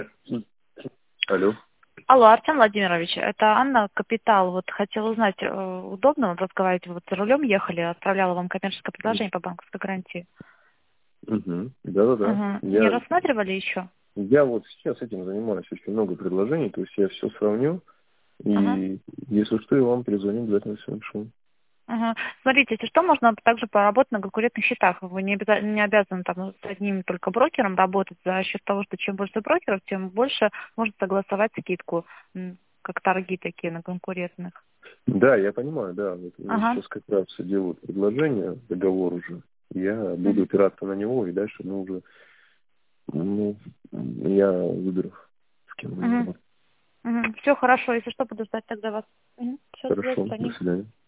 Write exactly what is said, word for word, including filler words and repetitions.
Алло. Алло, Артем Владимирович, это Анна Капитал. Вот хотела узнать, э, удобно вот разговаривать? Вот за рулем ехали, отправляла вам коммерческое предложение по банковской гарантии. Угу. Да-да-да. Угу. Не Я, рассматривали еще? я вот сейчас этим занимаюсь, очень много предложений, то есть я все сравню, Ага. и если что, я вам перезвоню, обязательно все решу. Ага. Смотрите, если что, можно также поработать на конкурентных счетах. Вы не, обяза- не обязаны там с одним только брокером работать за счет того, что чем больше брокеров, тем больше можно согласовать скидку, м, как торги такие на конкурентных. Да, я понимаю, да. Вот мне Ага. сейчас как раз делают предложение, договор уже. Я буду Мгм. опираться на него, и дальше мы уже, ну, я выберу, с кем будем Мгм. работать. Все хорошо, если что, буду ждать тогда вас. Все, до Хорошо, до свидания. свидания.